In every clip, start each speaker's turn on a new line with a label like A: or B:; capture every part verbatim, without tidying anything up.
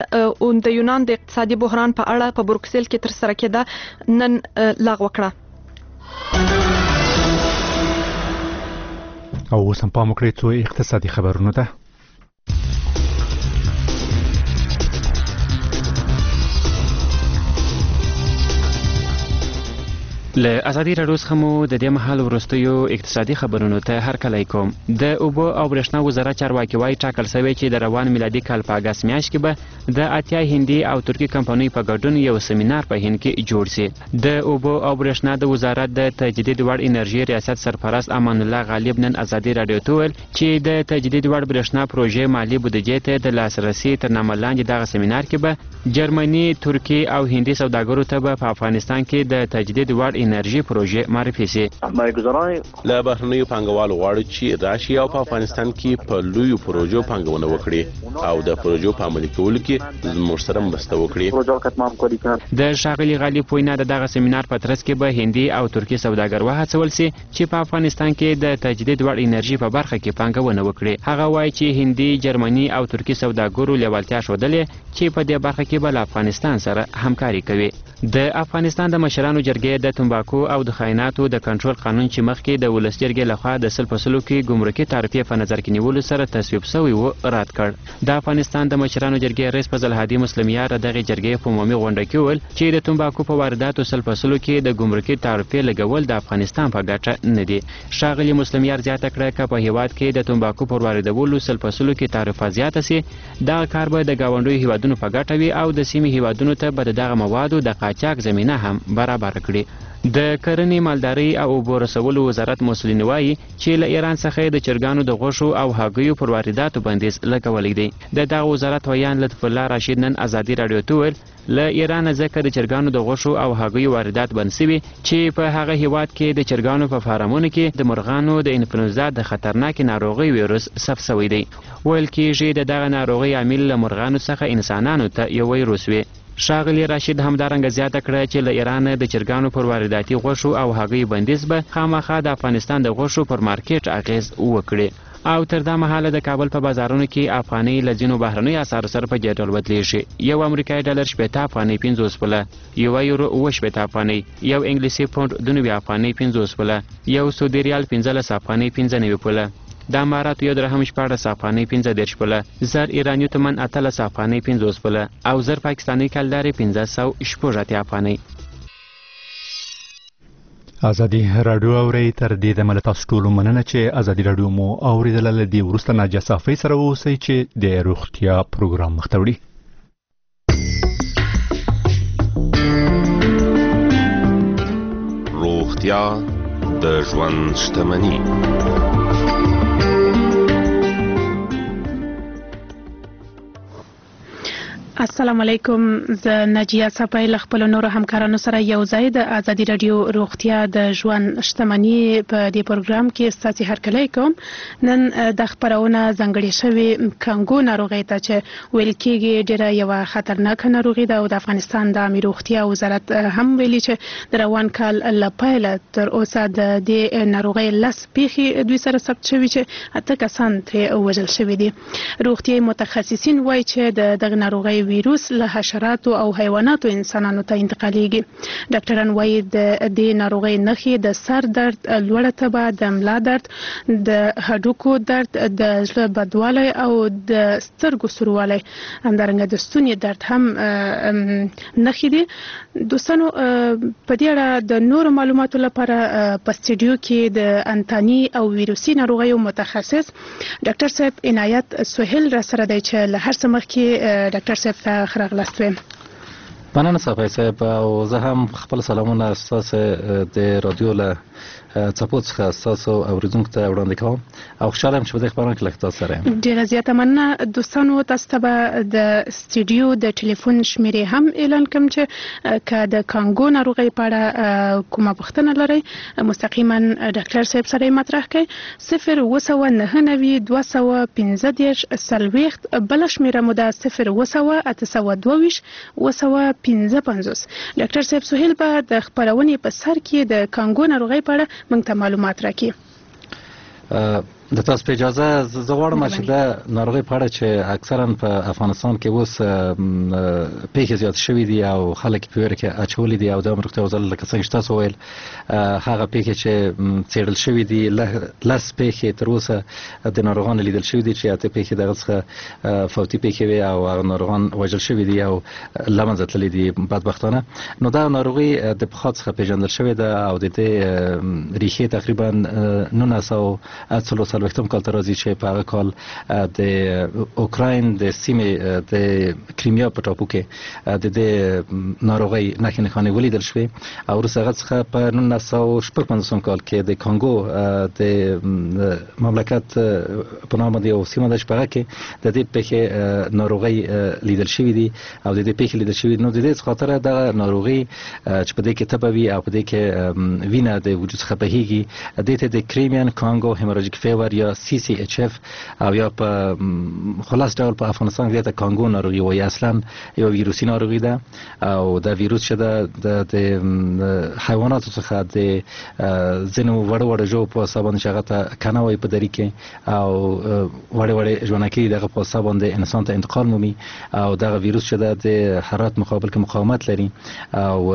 A: او د یونان د اقتصادي بحران په اړه په بروکسل کې تر سره کېده نن لغوه کړه.
B: او اوس هم پام وکړئ څو اقتصادي خبرونه ده.
C: له ازادي راډیو څخه مو د دې مهال وروستیو اقتصادي خبرونو ته هرکلی کوم. د اوبو او برېښنا وزارت چارواکي وایي ټاکل شوی چې د روان میلادي کال په اګست میاشت کې به د اتیا هندي او ترکي کمپنیو په ګډون یو سیمینار په هند کې جوړ شي. د اوبو او برېښنا د وزارت د تجدید وړ انرژي ریاست سرپرست امان الله غالب نن ازادي راډیو ته وویل چې د تجدید وړ برېښنا پروژې مالي بودیجې ته د لاسرسي تر نامه لاندې دغه سیمینار کې به جرمني، ترکي او هندي سوداګرو ته به په افغانستان کې د تجدید وړ انرژي پروژې معرفي شي.
D: له بهرنیو پانګوالو غواړو چې راشي او په افغانستان کې په لویو پروژو پانګونه وکړي او د پروژو په عملي کولو کې زموږ سره مرسته وکړي.
C: د ښاغلي غالب وینا د دغه سیمینار په ترڅ کې به هندي او ترکي سوداګر وهڅول شي چې په افغانستان کې د تجدید وړ انرژي په برخه کې پانګونه وکړي. هغه وایي چې هندي، جرمني او ترکي سوداګرو لیوالتیا ښودلې چې په دې برخه کې به له افغانستان سره همکاري کوي. د افغانستان د مشرانو جرګې د تمباکو او د خایناتو د کنټرول قانون چې مخکې د ولس جرګې لخوا د سل په سلو کې ګمرکي تعرفې په نظر کې نیولو سره تصویب شوی و رد کړ. د افغانستان د مشرانو جرګې رئیس فضل هادي مسلمیار دغه جرګې په عمومي غونډه کې وویل چې د تمباکو په وارداتو سل په سلو کې د ګمرکي تعرفې لګول د افغانستان په ګټه نه دي. ښاغلي مسلمیار زیاته کړه که په هیواد کې د تمباکو پر واردولو سل په سلو کې تعرفه زیاته سي دغه کار به د ګاونډیو هیوادونو په ګټه وي او د سیمې هیوادونو ته به د دغه موادو د قاچاق زمینه هم برابر کړي. د کرنې، مالدارۍ او اوبو رسولو وزارت مسؤلین وایي چې له ایران څخه د چرګانو د غوښو او هګیو پر وارداتو بندیز لګولی دی. د دغه وزارت ویان لطف الله راشد نن ازادي راډیو ته وویل له ایران ځکه د چرګانو د غوښو او هګیو واردات بند شوي چې په هغه هیواد کې د چرګانو په فارمونو کې د مرغانو د انفلونزا د خطرناکې ناروغۍ ویروس ثبت شوی دی. ویل کېږي د دغه ناروغۍ عامل له مرغانو څخه انسانانو ته یو ویروس وي. ښاغلي راشد همدارنګه زیاته کړه چې له ایران د چرګانو پر وارداتي غوښو او هګیو بندیز به خامخا د افغانستان د غوښو پر مارکیټ اغیز وکړي. او تر دا مهاله د کابل په بازارونو کې افغانۍ له ځینو بهرنیو اسعارو سره په دې ډول بدلیږي. یو امریکایي ډالر شپېته افغانۍ پنځوس پله، یو یورو اوه شپېته افغانۍ، یو انګلیسي پونډ دوه نوي افغانۍ پنځوس پله، یو سعودي ریال پنځلس افغانۍ پنځه نوي پله، د اماراتو یو درهم شپاړس افغانۍ پنځه دېرش پله، زر ایراني تومن اتلس افغانۍ پنځوس پله او زر پاکستاني کلدارې پنځه سوه شپږ اتیا افغانۍ.
B: ازادي راډیو اوري تر دې د ملت تاسو ټول مننه چې ازادي راډیو مو اوریدل. له دې وروسته ناجیه صافی سره اوسئ چې د روغتیا پروګرام مخته وړي.
E: روغتیا د ژوند شتمني.
F: السلام علیکم. زه ناجیه صافی له خپلو نورو همکارانو سره یو ځای د ازادي راډیو روغتیا د ژوند شتمني په دې پروګرام کې ستاسو هرکلی کوم. نن د خپرونه ځانګړې شوې کانګو ناروغۍ ته چې ویل کېږي ډېره یوه خطرناکه ناروغي ده او د افغانستان د عامې روغتیا وزارت هم ویلي چې د روان کال له پیله تر اوسه د دې ناروغۍ لس پیښې دوی سره ثبت شوي چې اته کسان ترې وژل شوي دي. روغتیایي متخصصین وایي چې د دغه ناروغۍ ویروس له حشراتو او حیواناتو انسانانو ته انتقالیږي. ډاکټران وایي د دې ناروغۍ نښې د سر درد، لوړه تبه، د ملا درد، د هډوکو درد، د زړه بدوالی او د سترګو سوروالی، همدارنګه د ستوني درد هم نښې دي. دوستانو په دې اړه د نورو معلوماتو لپاره په سټوډیو کې د انتاني او ویروسي ناروغیو متخصص ډاکټر صاحب عنایت سهیل را سره دی چې له هر څه مخکې ډاکټر صاحب ته ښه راغلاست وایم.
G: مننه صافی صاحب، او زه هم خپل سلامونه ستاسو د رادیو له څپو څخه ستاسو اوریدونکو ته وړاندې کوم او خوشحاله یم چې په دې خپرونه کې له تاسو سره یم.
F: ډېره زیاته مننه. دوستانو تاسو ته به د سټوډیو د ټلیفون شمیرې هم اعلان کوم چې که د کانګو ناروغۍ په اړه کومه پوښتنه لرئ مستقیما ډاکټر صاحب سره یې مطرح کړئ. صفر اوه سوه نهه نوي دوه سوه پنځه دېرش څلوېښت، بله شمیره مو ده صفر اوه سوه اته سوه دوه ویشت اوه سوه پنځه پنځوس. ډاکټر صاحب سهیل به د خپرونې په سر کې د کانګو ناروغۍ په اړه موږ ته معلومات راکړي.
G: د تاسو په اجازه زه غواړم چې د ناروغي په اړه چې اکثرا په افغانستان کې اوس پیښې زیات شوې دي او خلک په ویره کې اچولي دي او د روغتیا وزارت لکه څنګه تاسو ویل هغه پیښې چې څېړل شوې دي لس پیښې تر اوسه د ناروغانو لیدل شوې دي چې اته پیښې دغه څخه فوتي پیښې وي او هغه ناروغان وژل شوي دي او له منځه تللي دي بدبختانه. نو دا ناروغي د پخوا څخه پیژندل شوې ده او د دې ریښې تقریبا نولس سوه څلور څلوېښتم کال ته راځي چې په هغه کال د اوکراین د سیمې د کریمیا په ټاپو کې د دې ناروغۍ نښې نښانې ولیدل شوې او وروسته هغه څخه په نولس سوه شپږ پنځوسم کال کې د کانګو د مملکت په نامه د یو سیمه ده چې په هغه کې د دې پیښې ناروغۍ لیدل شوې دي او د دې پیښې لیدل شوې دي. نو د دې خاطره دغه ناروغي چې په دې کې تبه وي او په دې کې وینه د وجود څخه بهیږي دې ته د کریمیان کانګو هیموراجیک فیور یا سی سی ایچ اف او یا په خلاص ډول په افغانستان کې د کانګو ناروغي وایي. اصلا یو ویروسي ناروغي ده او دا ویروس چې ده د حیواناتو څخه د ځینو وړو وړو ژوو په واسطه باندې چې هغه ته کنه وایي په دري کې او وړې وړې ژوندکې دغه په واسطه باندې انسان ته انتقال مومي او دغه ویروس چې ده د حرارت مقابل کې مقاومت لري او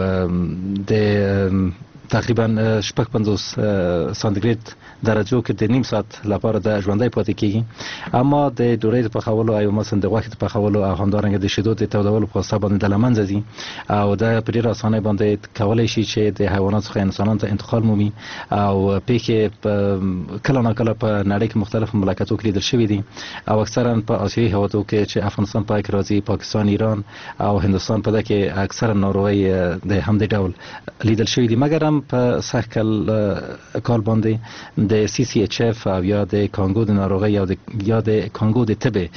G: د تقریبا شپږ پنځوس سانتیګریډ درجو کې د نیم ساعت لپاره د ژوندۍ پاتې کیږي. اما د ډوډۍ د پخولو او مثلا د غوښې د پخولو او همدارنګه د شیدو د تودولو په واسطه باندې د له منځه ځي او دا په ډېره اسانۍ باندې کولی شي چې د حیواناتو څخه انسانانو ته انتقال مومي او پیښې کله ناکله په نړۍ کې مختلفو مملکتو کې لیدل شوي دي او اکثرا په آسیایي هېوادو کې چې افغانستان په کې راځي پاکستان، ایران او هندوستان په دې کې اکثرا ناروغۍ د همدې ډول لیدل شوي دي. مګر هم په سږ کال کال باندې د سی سی ایچ اف او یا د کانګو د ناروغۍ یا د یا د کانګو د تبه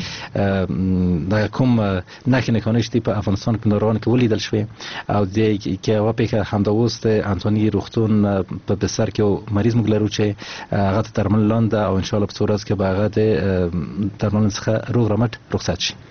G: د کوم نښې نښانې چې په افغانستان په ناروغانو کې ولیدل شوې او د کې هغه پیښه همدا اوس د انټوني روغتون په بستر کې مریض موږ لرو چې هغه ته درمل لاندې او ان شاء الله په څو ورځو کې به هغه د درملنې څخه روغ رمټ رخصت شي.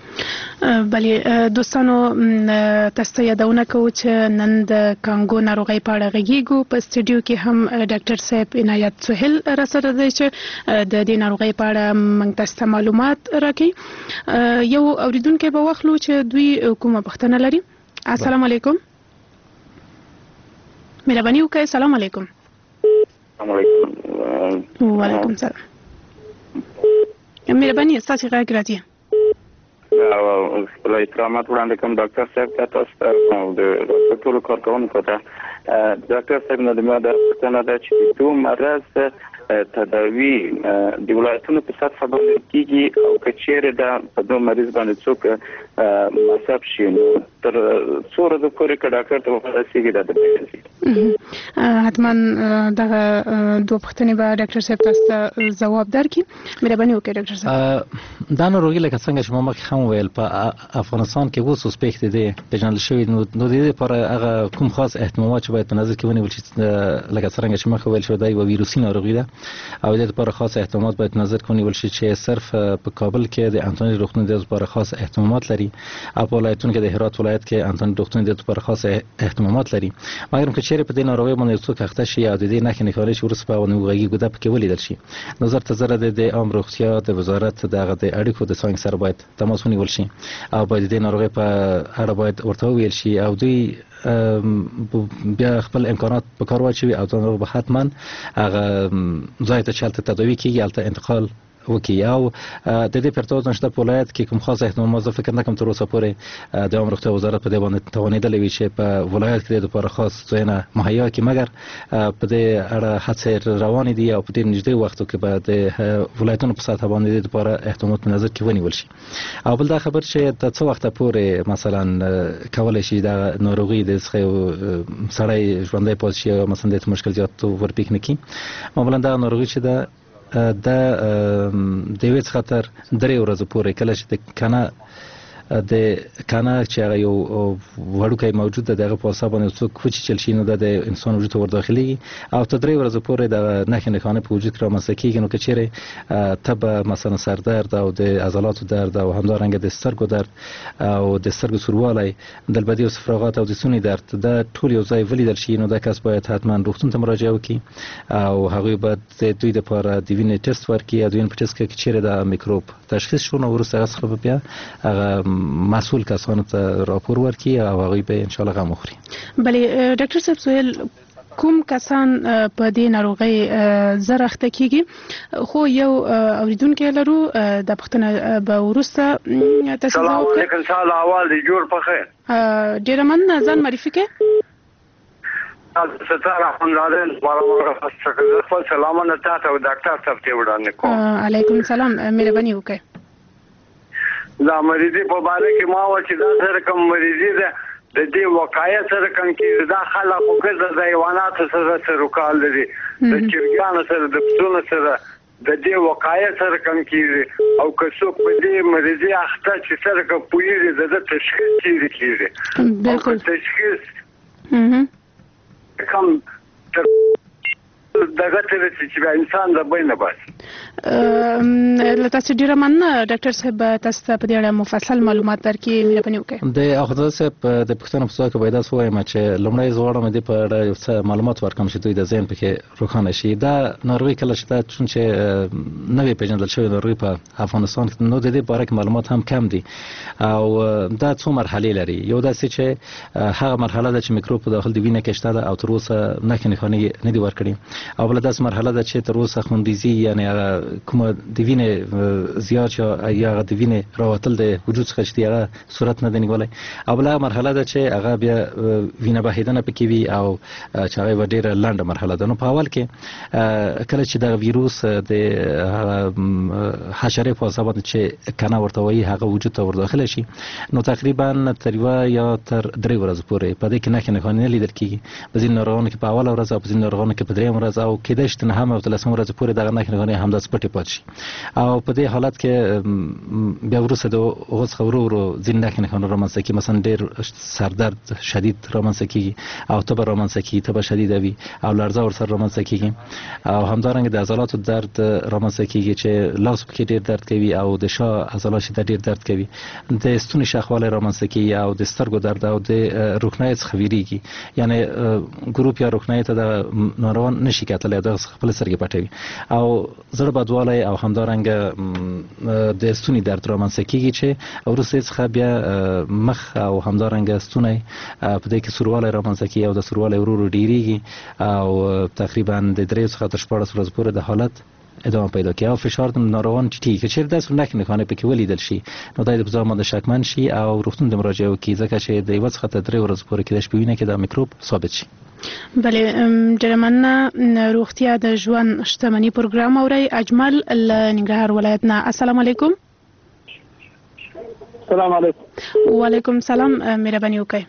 F: بله دوستانو تاسو ته یادونه کوو چې نن د کانګو ناروغۍ په اړه غږیږو. په سټوډیو کې هم ډاکټر صاحب عنایت سهیل راسره دی چې د دې ناروغۍ په اړه موږ تاسو ته معلومات راکړي. یو اوریدونکو به واخلو چې دوی کومه پوښتنه لري. السلام علیکم. مهرباني وکړئ. السلام علیکم.
H: السلام علیکم.
F: وعلیکم السلام. مهرباني ستاسو غږ راځي.
H: او خپل احترامات وړاندې کوم ډاکټر صاحب ته تاسو ته د ټولو کارکونکو ته. ډاکټر صاحب نو د ما د پوښتنه ده چې دوه مرز تداوی د ولایتونو په سطح باندې کیږي او کچېره د په دوه مریض باندې څوک مصاب شي نو تر څو ورځې پورې که ډاکټر ته ورسېږي دا د پیل
F: حتما دغه دوه پوښتنې به ډاکټر صاحب تاسو ته ځواب درکړي. مهرباني وکړئ ډاکټر صاحب.
G: دا ناروغي لکه څنګه چې ما مخکې هم ویل په افغانستان کې اوس اوس پیښې دي پیژندل شوي نو د دې لپاره هغه کوم خاص احتمالات چې باید په نظر کې ونیول شي لکه څنګه چې مخکې ویل شوی دا یوه ویروسي ناروغي ده او د دې لپاره خاص احتمالات باید په نظر کې ونیول شي چې صرف په کابل کې د انټوني روغتون د لپاره خاص اهتمامات لري او په ولایتونو کې د هرات ولایت کې انټوني روغتون د لپاره خاص اهتمامات لري. مګر که چیرې په دې ناروغي باندې څوک اخته شي او د دې نښې نښانې چې وروسته په ناروغي ګوده پکې ولیدل شي نظر ته زره د عام روغتیا د وزارت دغه د اړیکو د څنګه سره باید تماس ونیول شي او باید د ناروغي په اړه باید ورته ویل شي او دوی بیا خپل امکانات په کار واچوي او دا ناروغ به حتما هغه ځای ته چې هلته تداوي کیږي هلته انتقال وکي او د دې پرتو نشته په ولایت کې کوم خاص احتمال زه فکر نه کوم تر اوسه پورې د عام روغتیا وزارت په دې باندې توانیدلی وي چې په ولایت کې د لپاره خاص ځایونه مهیا کړي. مګر په دې اړه هڅې روانې دي او په ډېر نږدې وختو کې به د ولایتونو په سطح باندې د لپاره احتمالات په نظر کې ونیول شي. او بل دا خبر چې د څو وخته پورې مثلا کولی شي د ناروغي د څخه سړی ژوندی پاتې شي او مثلا د مشکل زیات ورپېښ نه کړي. معمولا دا ناروغي چې د د دیویت خطر درې ورځې پورې کله چې د کنه د کانه چې هغه یو وړوکی موجود ده دغه په حساب باندې څوک کوچ چل شي نو د انسان وجود ور داخلي او تر درې ورځې پورې د نښې نښانې په وجود کې رامنځته کیږي نو که چیرې تب مثلا سر درد او د عضلاتو درد او همدارنګه د سترګو درد او د سترګو سوروالی د البدی او صفراغات او د سونی درد د ټول یو ځای ولیدل شي نو دا کس باید حتما روغتون ته مراجعه وکړي او هغوی باید د دوی لپاره د وینې ټیسټ ورکړي او د وینې په ټیسټ کې چیرې د میکروب تشخیص شو نو وروسته هغه څخه بیا هغه مسؤل کسانو ته راپور ورکړي او هغوی به ان شاء الله غم وخوري.
F: بله ډاکټر صاحب سویل کوم کسان په دې ناروغۍ زر اخته کیږي خو یو اوریدونکو لرو د پښتنه به ورسته تاسو
I: سلام علیکم سلام اول دی جوړ پخې
F: ډیر من ځان معرفي کې
I: ستاره خپل مالو خپل سلام نه تاسو ډاکټر صاحب ته وړاندې کوم.
F: علیکم السلام مهرباني وکړئ.
I: دا مریضي په باره کې ما و چې دا سره کوم مریضي ده د دې وقایع سره کوم کې دا خلک او ګرځي د حیوانات سره سره کال لري د چرګانو سره د پسونو سره د دې وقایع سره کوم کې او که څوک په دې مریضي اخته چې سره کوم پویږي د تشخیص کیږي
F: بالکل
I: تشخیص کوم دغه تر چې انسان د بینه بس
F: له تاسو ډیره مننه ډاکټر صاحب تاسو ته په دې اړه مفصل معلومات درکړي مهرباني وکړئ.
G: د اخوذ صاحب د پښتنو په څوک باید تاسو وایم چې لومړی زوړم دې په اړه یو څه معلومات ورکوم چې دوی د ذهن پکې روښانه شي. دا ناروغي کله چې دا چې نوې پیژندل شوې ناروغي په افغانستان کې نو د دې باره کې معلومات هم کم دي او دا څو مرحلې لري. یو داسې چې هغه مرحله ده چې میکروب په داخل د وینې کې شته او تر اوسه نښې نښانې نه دي ورکړي او بل داسې مرحله ده چې تر اوسه خوندیزي یعنی کومه د وینې زیات یا د وینې راوتل د وجود څخه چې هغه صورت نه دی نیولای او بل مرحله ده چې هغه بیا وینه بهیدنه پکې وي او چې هغه ډیره لنډه مرحله ده. نو په اول کې کله چې د ویروس د حشره په حساب چې کنه ورته وایي هغه وجود ته ورداخله شي نو تقریبا تر یا تر درې ورځې پورې په دې کې نه کې نه لیدل کیږي. په ځینې ناروغانو کې په اوله ورځ او په ځینې ناروغانو کې په درېم ورځ او کېدای شي نه هم او تلسم ورځ پورې دغه نه کې هم د سپټي پات شي او په دې حالت کې بیا ورسره د اوس خبرو ورو ځین نه کې نه رامنځته کی مثلا ډېر سردرد شدید رامنځته کیږي او تبه رامنځته کیږي تبه شدید وي او لړزه ورسره رامنځته کیږي او همدارنګه د عضلاتو درد رامنځته کیږي چې لاس کې ډېر درد کوي او د شا عضلات چې ډېر درد کوي د ستوني شاخواله رامنځته کیږي او د سترګو درد او د روښنايي څخه ویریږي یعنی ګروپ یا روښنايي ته د ناروغان نشي کېدلی د خپل سرګې پټوي او زړه بدوالی او همدارنګه د ستوني درد رامنځته کیږي چې وروسته څخه بیا مخ او همدارنګه ستونی په دې کې سوروالی رامنځته کیږي او د سوروالی ورو ورو ډیریږي او تقریبا د درې څخه تر شپاړس ورځې پورې د حالت ادامه پیدا کوي او فشار د ناروغان ټیټي کې چیرې داسې نه کې نه پکې ولیدل شي نو دا د بځا ماده شکمن شي او روغتون د مراجعه وکړي ځکه چې د یو څخه تر درې ورځې پورې کې د شپې وینه کې د میکروب ثابت شي.
F: بله ډیره مننه. روغتیا د ژوند شتمنۍ پروګرام اوري اجمل له ننګرهار ولایت نه. السلام علیکم.
J: السلام علیکم.
F: وعلیکم السلام مهرباني وکړئ.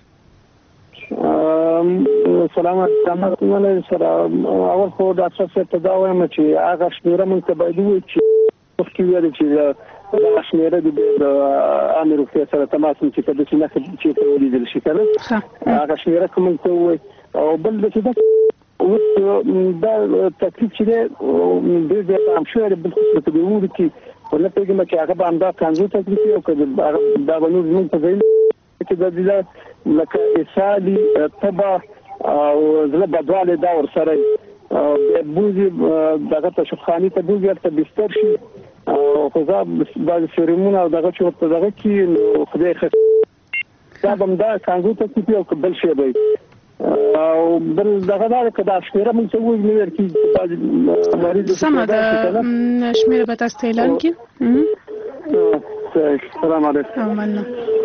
J: سلام علیکم ولې سره اول خو ډاکټر صاحب ته دا وایم چې هغه شمیره مونږ ته باید وي چې وخت ویل چې دا شمیره د امیر روغتیا سره تماس چې په دې نه چې په ولیدل شي کنه هغه شمیره کوم ته وي او بل د څه دا تکلیف چې د دې هم شوی د بل څه په دې وړي کې ولې پیګم چې هغه باندې کانزو تکلیف یو کړي دا باندې موږ ته ویل چې د دې لکه اسالي تبا او زړه بدواله دا ور سره د بوزي دغه تشخیصي ته بوزي ته بستر شي او خو دا د سیرومونه او دغه چې ورته دغه کې نو خدای خیر دا هم دا کانزو تکلیف یو بل شی دی او بل دغه دا کدا شمیره مونږ ته وایي نو ورکی مریض
F: سم دا شمیره به تاسو اعلان کی.
J: السلام علیکم.
F: مننه.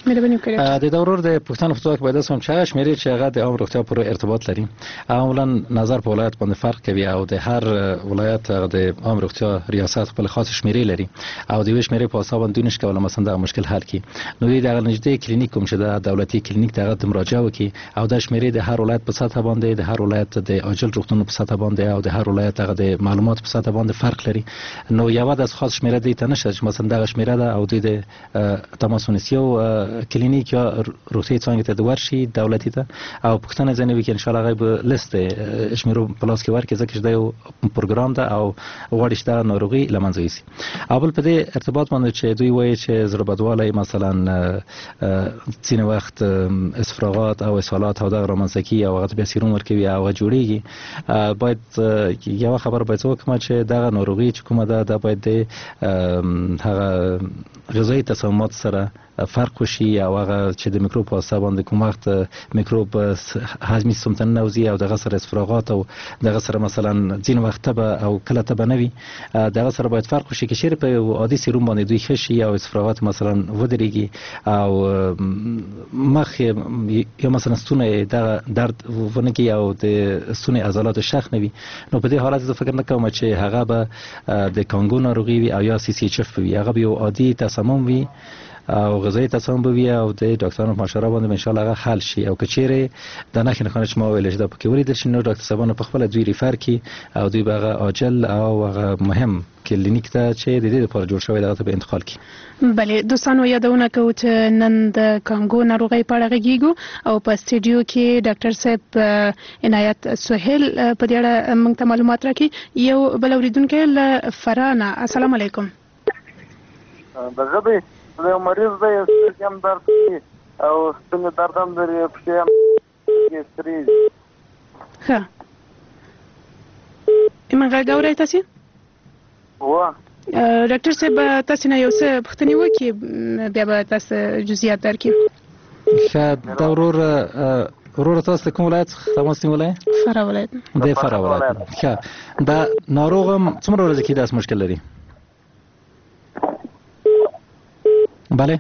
F: مهرباني وکړئ.
G: د دورور د پښتون فتوا کې باید سم چې شمیرې چې هغه د عام روغتیا پورې ارتباط لري. معمولا نظر په ولایت باندې فرق کوي او د هر ولایت د عام روغتیا ریاست خپل خاص شمیرې لري او د ویش شمیرې په حساب باندې نشي کولای مثلا د مشکل حل کړي. نو د نږدې کلینیک کوم چې د دولتي کلینیک ته مراجعه وکړي او د شمیرې د هر ولایت په سطح باندې د هر ولایت د عاجل روغتون په سطح باندې او د هر ولایت هغه د معلومات په سطح باندې فرق لري. نو یو د خاص شمیره دی ته نشته چې مثلا دغه شمیره ده او د تماس ونیسیو کلینیک یا روغتي څنګه ته د ورشي دولتي ته او پښتنه ځنه وکړي ان شاء الله غیب لیست شمیرو پلاس کې ورکړي ځکه چې دا یو پروګرام ده او غواړي چې دا ناروغي لمنځه یوسي. او بل په دې ارتباط باندې چې دوی وایي چې ضربتواله مثلا ځینې وخت اسفراغات او اسهالات او د رومانسکی او هغه بیا سیروم ورکوي او هغه جوړیږي. باید یو خبر باید وکړم چې دغه ناروغي چې کومه ده دا باید د هغه غذایی تصمیمات سره فرق وشي او هغه چې د میکروب په اساس باندې کوم وخت میکروب هضمي سیستم ته نوځي او دغه سره اسفراغات او دغه سره مثلا ځین وخت به او کله ته بنوي دغه سره باید فرق وشي چې شیر په عادي سیروم باندې دوی خشي او اسفراغات مثلا ودرېږي او مخ یا مثلا ستونه درد ونکي او د ستونه عضلات شخ نوي. نو په دې حالت زه فکر نه کوم چې هغه به د کانګو ناروغي وي او یا سی سی ایچ اف وي. هغه به عادي تسمم وي او غذایی تصمیم بوي او د ډاکټرانو مشوره باندې ان شاء الله هغه حل شي. او کچېره د نه خنه چې ما ویل چې دا پکې ولیدل شي نو ډاکټر صاحبانو په خپل دوی ریفر کی او دوی به عاجل او هغه مهم کلینیک ته چې د دې لپاره جوړ شوی دغه ته به انتقال کی.
F: بله دوستانو یادونه کوو چې نن د کانګو ناروغي په اړه غږیږو او په سټډیو کې ډاکټر صاحب عنایت سهیل په دې اړه موږ ته معلومات راکړي. یو بل اوریدونکو له فرانه. السلام علیکم.
K: دغه د مریض د سترګم درد او ستنه درد هم لري په کې سری.
F: ها ایمن غاوري تاسو
K: و
F: ډاکټر صاحب تاسو نه یو څه پوښتنه وکړي بیا به تاسو جزئیات درکړي.
G: ښه دا ورور ورور تاسو کوم ولایت تماس نیولای؟
F: فرا ولایت.
G: د فرا ولایت. ښه دا ناروغم څومره ورځې کې داس مشکل لري؟ بله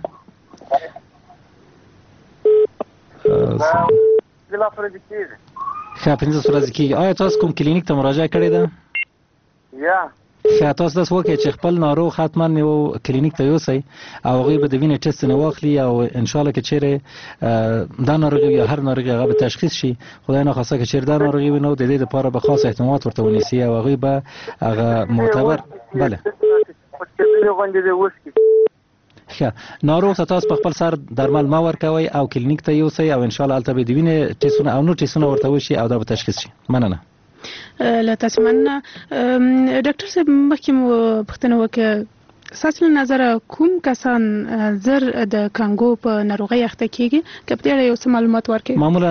G: ښه پنځه ورځې کېږي. آیا تاسو کوم کلینیک ته مراجعه کړې ده؟
K: یا
G: ښه تاسو داسې وکړئ چې خپل ناروغ حتما یو کلینیک ته یوسئ او هغوی به د وینې ټسټ نه واخلي او انشاءالله که چیرې دا ناروغي یا هر ناروغي هغه به تشخیص شي. خدای ناخواسته که چیرې دا ناروغي وي نو د دې لپاره به خاص اهتمامات ورته ونیسي او هغوی به هغه معتبر بله ښه ناروغ ته تاسو په خپل سر درمل ما ورکوي او کلینیک ته یوسئ او ان شاء الله هلته به د وینې ټسټونه او نور ټسټونه ورته وشي او دا به تشخیص شي. مننه.
F: له تاسو مننه. ډاکټر صاحب مخکې مو پوښتنه وکړه ستاسو نظر کوم کسان زر د کانګو په ناروغۍ اخته کیږي که په دې اړه یو څه معلومات ورکړئ؟
G: معمولا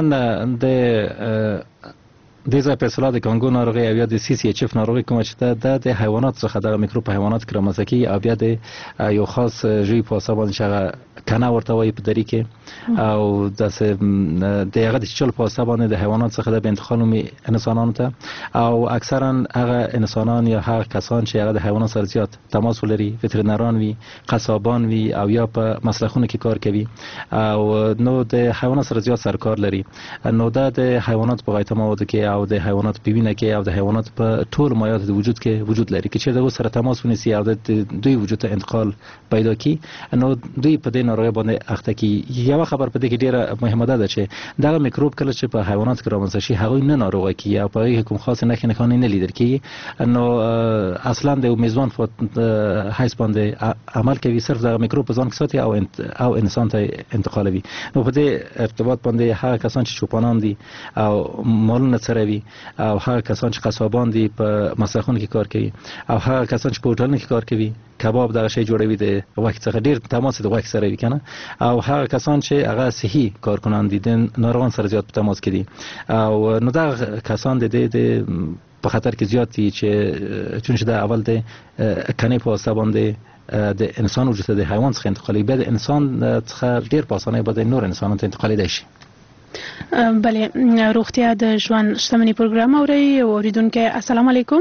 G: د د ځای په اصطلاح د کانګو ناروغي او یا د سی سی ایچ اف ناروغي کومه چې ده د حیوانات څخه د میکروب په حیوانات کې رامنځته کیږي او بیا د یو خاص ژوي په حساب باندې هغه کنه ورته وایي په دری کې او داسې د هغه د چل په حساب باندې د حیوانات څخه د انتقال مې انسانانو ته او اکثرا هغه انسانان یا هغه کسان چې هغه د حیوانات سره زیات تماس ولري وترنران وي قصابان وي او یا په مسلخونو کې کار کوي او نو د حیوانات سره زیات سرکار لري نو دا د حیوانات په غایطه موادو کې او د حیوانات په وینه کې او د حیوانات په ټول مایعات د وجود کې وجود لري چې د سره تماس ونیسي او د دوی وجود ته انتقال پیدا کی نو دوی په دې ناروغي باندې اخته کی. یو خبر په دې کې ډیره مهمه ده چې دا میکروب کله چې په حیوانات کې رامنځته شي هغه نه ناروغي کی او په کوم خاص نه نه نه لیدل کی نو اصلا د میزبان په حیث باندې عمل کوي صرف د میکروب په ځان کې ساتي او او انسان ته انتقالوي. نو په دې ارتباط باندې هغه کسان چې چوپانان دي او مالونه څروي او هغه کسان چې قصابان دي په مسلخونو کې کار کوي او هغه کسان چې په هوټلونو کې کار کوي کباب دغه شی جوړوي د وخت څخه ډیر تماس د وخت سره وي کنه او هغه کسان چې هغه صحي کارکنان دي د ناروغان سره زیات په تماس کې دي او نو دا کسان د دې په خطر کې زیات دي چې چون چې دا اول د کنه په حساب باندې د انسان وجود ته د حیوان څخه انتقالي به د انسان څخه ډیر په اسانه به د نور انسانانو ته انتقالي دی شي.
F: بله روغتیا د ژوند شتمنۍ پروګرام اوري او اوریدونکو السلام علیکم.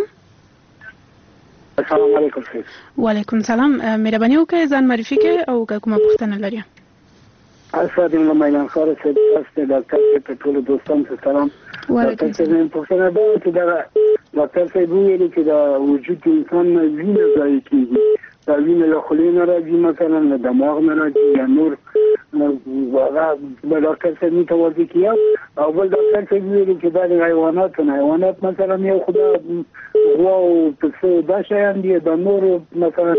J: السلام علیکم.
F: وعلیکم السلام. مهرباني وکړئ ځان معرفي کړئ او کومه پوښتنه لرئ؟
J: اسد له میدان خار څخه تاسو ډاکټر په ټول دوستانو سره سلام ډاکټر صاحب په څنګه ده چې دا ډاکټر صاحب ویلي چې دا وجود انسان وینه ځای کیږي دا وینه له خلینو راځي مثلا له دماغ نه راځي یا نور هغه ډاکټر صاحب می توضیح کیا او بل ډاکټر صاحب ویلي چې دا د حیوانات نه حیوانات مثلا یو خدا وو په دا شیان دي د نور مثلا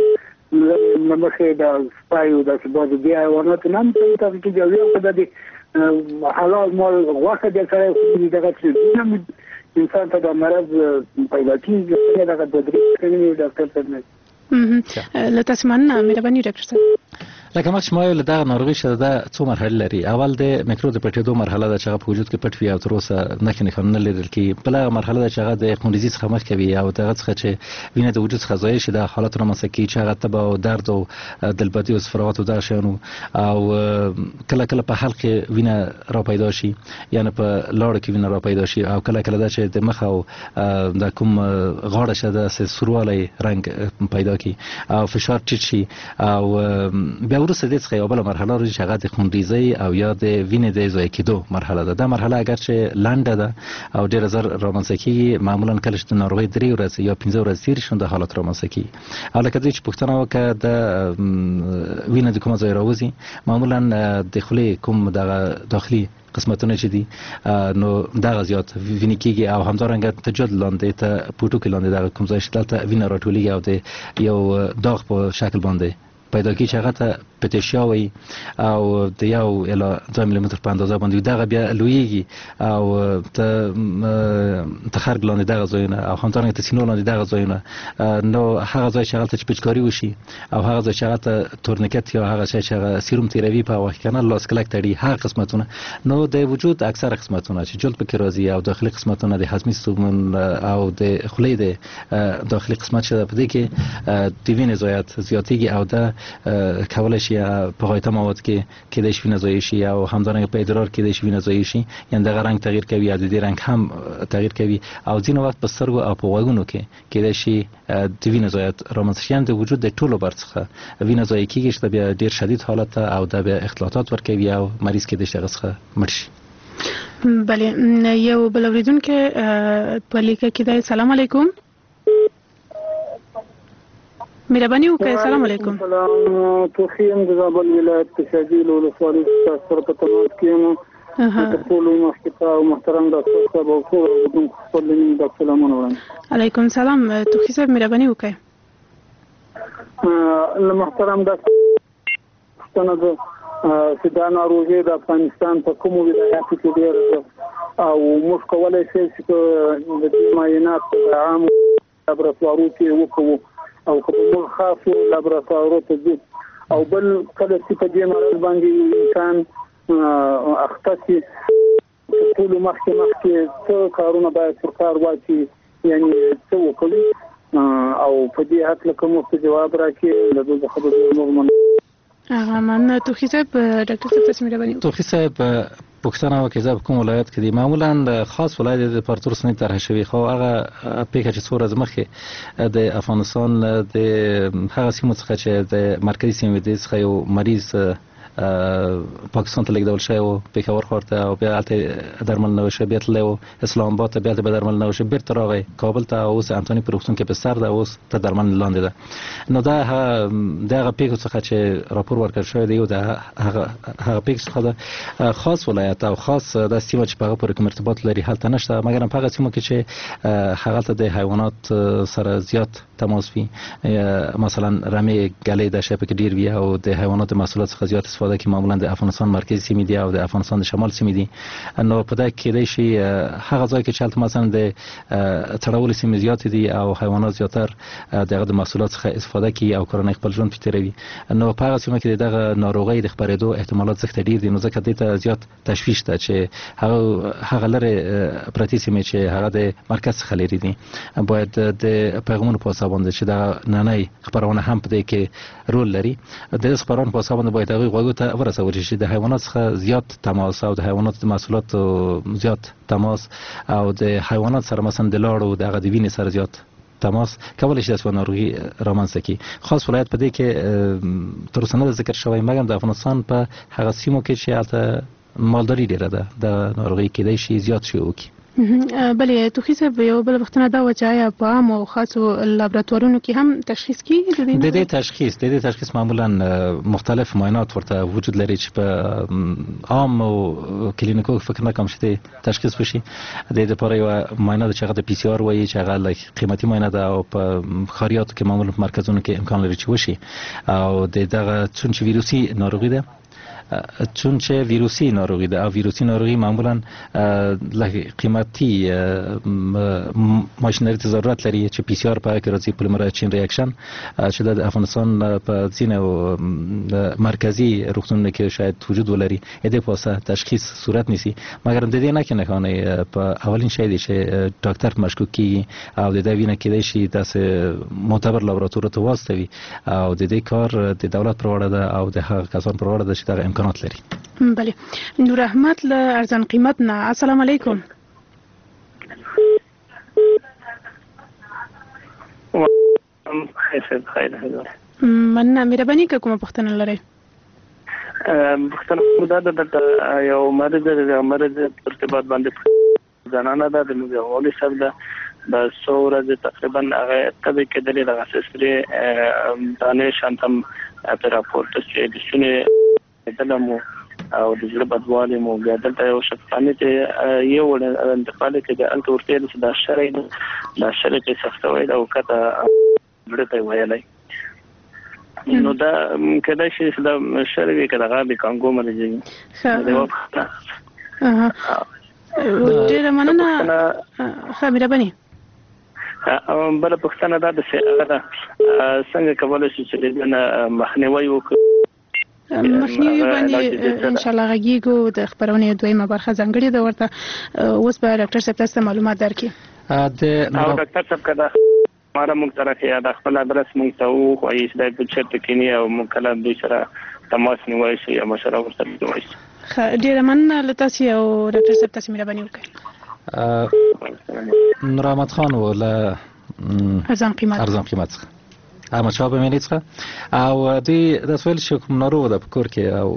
J: مخه دا سپایو دا چې بعض بیا حیوانات نه هم تاسو کې جوړ کړی دي حلال مال واخه د سره دغه چې انسان ته د مرض پیدا کیږي دغه د درې کړي ډاکټر صاحب
F: له تاسو مننه مهرباني ډاکټر صاحب
G: لکه مخکې ما ویل دغه ناروغي چې دا څو مرحله لري اول د میکرو د پټېدو مرحله ده چې هغه په وجود کې پټ وي او تر اوسه نښې نښانونه لرل کېږي بله مرحله ده چې هغه د خونریزي څخه مخکې وي او دغه څخه چې وینه د وجود څخه ضایع شي دا حالت رامنځته کېږي چې هغه تبه او درد او دلبدي او صفراوات او دغه شیانو او کله کله په حلق کې وینه را پیدا شي یعنې په لاړو کې وینه را پیدا شي او کله کله دا چې د مخ او د کوم غاړه چې داسې سوروالی رنګ پیدا کړي او فشار ټیټ شي او بیا وروسته دې څخه یو بله مرحله راځي چې هغه د خونریزۍ او یا د وینې د ضایع کېدو مرحله ده دا مرحله اگر چې لنډه ده او ډېره زر رامنځته کېږي معمولا کله چې د ناروغۍ درې ورځې یا پنځه ورځې تېرې شي دا حالت رامنځته کېږي او لکه دوی چې پوښتنه وکړه د وینه د کومه ځای راوځي معمولا د خولې کوم دغه داخلي قسمتونه چې دي نو دغه زیات وینې کېږي او همدارنګه تجد لاندې ته پوټو کې لاندې دغه کوم ځای چې دلته وینه راټولېږي او د یو داغ په شکل باندې پیدا کېږي چې هغه ته پتیشیا وایي او د یو الی دوه میلی متر په اندازه باندې دغه بیا لویږي او ته تخرګ لاندې دغه ځایونه او همدارنګه ته سینو لاندې دغه ځایونه نو هغه ځای چې هغه ته چې پچکاري وشي او هغه ځای چې هغه ته تورنیکټ یا هغه شی چې هغه سیروم تیروي په وخت کې نه لاس کلک تړي هغه قسمتونه نو د وجود اکثر قسمتونه چې جلد پکې راځي او داخلي قسمتونه د هضمي سیستم او د خولې د داخلي قسمت چې په دې کې د وینې ضایعات زیاتېږي او د کولای شي په غایطه مواد کې کېدای شي وینه ضایع شي او همدارنګه په ادرار کېدای شي وینه ضایع شي یعنې دغه رنګ تغییر کوي یا د دې رنګ هم تغییر کوي او ځینې وخت په سترګو او په غوږونو کې کېدای شي د وینې ضایعات رامنځته شي د وجود د ټولو برخو څخه وینه ضایع کېږي چې بیا ډېر شدید حالت ته او دا بیا اختلاطات ورکوي او مریض کېدای شي هغه څخه مړ شي
F: بله یو بل اورېدونکی په لیکه کې دی سلام علیکم مهرباني وکړئ سلام علیکم
J: سلام توخیم د زابل ولایت په شاجیل ولسوالۍ سره په تماس کې یم ټول مخکې او محترم ډاکټر صاحب او ټول خپل د سلامونه وړاندې
F: علیکم سلام توخی صاحب مهرباني وکړئ
J: محترم ډاکټر ستنه د چې دا ناروغي د افغانستان په کومو ولایاتو کې ډېر او موږ کولای شو چې د دې معاینات په عام لابراتوارو کې وکړو او کوم خاصو لابراتوارو ته دي او بل کله چې په دې مرض باندې انسان اخته شي ټول مخکې مخکې څه کارونه باید پر کار واچي یعنی څه وکړي او په دې هکله کوم څه جواب راکړي له دې خبرو موږ
F: هغه من توخی صاحب ډاکټر صاحب تاسو مهرباني
G: توخی صاحب پوښتنه وکړه چې کوم ولایت کې دي معمولا خاص ولایت د پارتور سنې طرح شوی خو هغه پیکه چې څو ورځې مخکې د افغانستان د هغه سیمو څخه چې د مرکزي سیمې د څخه یو مریض پاکستان ته لیږدول شوی و پېښور ښار ته او بیا هلته درملنه وشوه بیا تللی و اسلام آباد ته بیا ته به درملنه وشوه بېرته راغی کابل ته اوس انتوني په روغتون کې بستر ده اوس ته درملنه لاندې ده نو دا هغه د هغه پېښو څخه چې راپور ورکړل شوی دی یو د هغه هغه پېښو څخه ده خاص ولایت او خاص دا سیمه چې په هغه پورې کوم ارتباط لري هلته نشته مګر په هغه سیمو کې چې هغه ته د حیوانات سره زیات تماس وي مثلا رمې ګلې دا شی پکې ډېر وي او د حیواناتو محصولات څخه زیات استفاده کوي معمولا د افغانستان مرکزي سیمې دي او د افغانستان د شمال سیمې دي نو په دا کېدای شي هغه ځای کې چې هلته مثلا د تړولو سیمې زیاتې دي او حیوانات زیاتر دغه د محصولات څخه استفاده کوي او کورنۍ خپل ژوند پرې تېروي نو په هغه سیمه کې دغه ناروغۍ د خپرېدو احتمالات ځکه ډېر دي نو ځکه دې ته زیات تشویش ده چې هغه هغه لرې پرتې سیمې چې هغه د مرکز څخه لرې دي باید د پیغامونو په اساس باندې چې دا نننۍ خبرونه هم په دې کې رول لري د دې خبرونو په اساس باندې باید هغه غوږو ته ورسول شي د حیوانات څخه زیات تماس او د حیوانات د محصولاتو زیات تماس او د حیوانات سره مثلا د لاړو دغه د وینې سره زیات تماس کولای شي د ناروغي رامنځته کړي. خاص ولایت په دې کې تر اوسه نه ذکر شوی مګر د افغانستان په هغه سیمو کې چې هلته مالداري ډیره ده د ناروغي کېدای شي زیات شي وکړي.
F: بلې توخي صاحب یو بل وختونه دا و چې آیا په عام او خاصو لابراتوارونو کې هم تشخیص کیږي
G: د دې تشخیص د دې تشخیص معمولا مختلف معاینات ورته وجود لري چې په عام او کلینیکو فکر نه کوم چې تشخیص وشي. د دې لپاره یو معاینه چې هغه د پی سی آر وایي چې هغه لږ قیمتي معاینه ده او په خاریاتو کې معمولا په مرکزونو کې امکان لري چې وشي او د دغه چون چې ویروسي ناروغي ده چون چې ویروسي ناروغي ده او ویروسي ناروغي معمولا لږ قیمتي ماشینري ضرورت لري چې پی سی آر په کې راځي پولیمراز چین ریاکشن چې د افغانستان په ځینې مرکزی روغتونونو کې شاید وجود ولري د دې په تشخیص صورت نیسي مګر د دې نه کې نه کانه په اولین شی دی چې ډاکټر مشکوک کی او د دې وینه کې دی شي د معتبر لابراتوار ته واستوي او د دې کار د دولت پر وړاندې ده او د هغه کسان پر وړاندې ده چې دا امکانات لري.
F: بله نور احمد له ارزان قیمت نه السلام علیکم.
L: خیر خیر
F: مننه مهرباني کوم پوښتنه لرئ؟
L: پوښتنه دا ده د یو مرض د مرض ارتباط باندې زنانه ده د مولوي صاحب ده د څو ورځې تقریبا هغه تبې کېدلې د غسسري دانې شانتم په راپورټ چې د شونه دلمو او د زړه بدوالي مو بیا دلته یو شخصانه چې یو ول انتقال کې د الته ورته د شرعي د شرعي په سختوي او کته ورته ویلای نو دا کله چې د شرعي کې دغه د کانګو مرجي
F: ها ډیر مننه خبره بني
L: بل پښتنه دا د څنګه کولای شي چې د مخنیوي وکړي
F: مخنیوي باندې ان شاء الله غږیږو د خبرونه دویمه برخه ځانګړې ده ورته اوس به ډاکټر صاحب تاسو معلومات درکړي
L: د او ډاکټر صاحب کدا ماره موږ طرف یا د خپل ادرس موږ ته او خو یې د بچت کې نه او موږ کله د سره تماس نیوي شي یا مشوره ورسره نیوي شي.
F: ډیر مننه لتاسي او ډاکټر صاحب تاسو مهرباني
G: وکړئ. نور احمد خان ولا
F: ارزان قیمت
G: ارزان قیمت احمد شاه به مینې څخه او دوی د سویل شو کوم ناروغ ده په کور کې او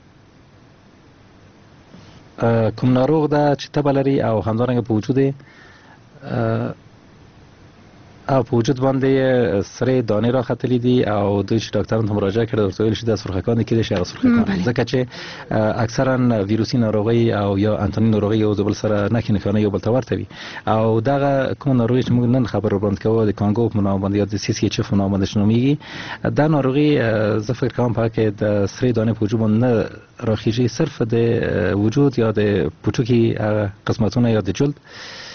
G: کوم ناروغ ده چې تبه لري او همدارنګه په وجود او په وجود باندې سره دانې راختلې دي او دوی چې ډاکټرانو ته مراجعه کړې ورته ویل چې د سرخکان کې د شي سرخکان ځکه چې اکثرا ویروسي ناروغي او یا انټونی ناروغي یو ځبل سره نه کې نه یو بل ته ورته وي او دغه کوم ناروغي چې موږ نن خبر وړاندې کوو د کانګو په نوم باندې یا د سی سی ایچ اف په نوم باندې شنومیږي دا ناروغي زه فکر کوم په کې د سره دانې په وجود باندې راخیږي صرف د وجود یا د پوټوکی قسمتونه یا د جلد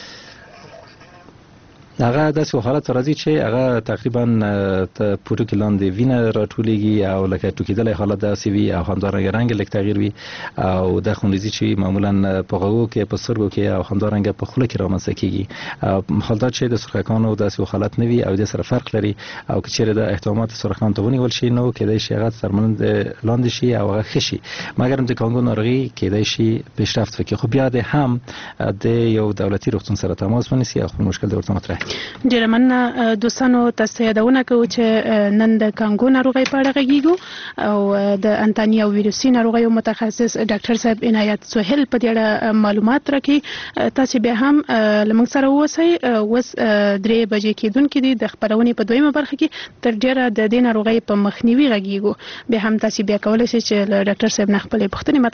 G: هغه داسې حالت راځي چې هغه تقریبا ته پوټو کې لاندې وینه راټولېږي او لکه ټوکېدلې حالت داسې وي او همدارنګه رنګ لږ تغییر وي او د خونریزي چې معمولا په غوږو کې په سترګو کې او همدارنګه په خوله کې رامنځته کېږي حال دا چې د سرخکانو داسې حالت نه وي او د سره فرق لري او که چیرې د احتمالات سرخکان ته ونیول شي نو کېدای شي هغه سرمنند لاندې شي او هغه ښه شي مګر د کانګو ناروغي کېدای شي پیشرفت وکړي خو بیا د هم د یو دولتي روغتون سره تماس ونیسي او خپل مشکل د ورته مطرح
F: ډیر مننه دوستانو تاسو یادونه کوو چې نن د کانګو ناروغي په اړه غږیږو او د انټانیا ویروسي ناروغي متخصص ډاکټر صاحب عنایت سهیل په دې اړه معلومات راکړي تاسو به هم لمغ سره اوسئ وس درې بجې کېدونکې دي د خبرونې په دویمه برخه کې تر ډیره د دې ناروغي په مخنیوي غږیږو به هم تاسو بیا کولای شئ چې ډاکټر صاحب نه خپل پوښتنې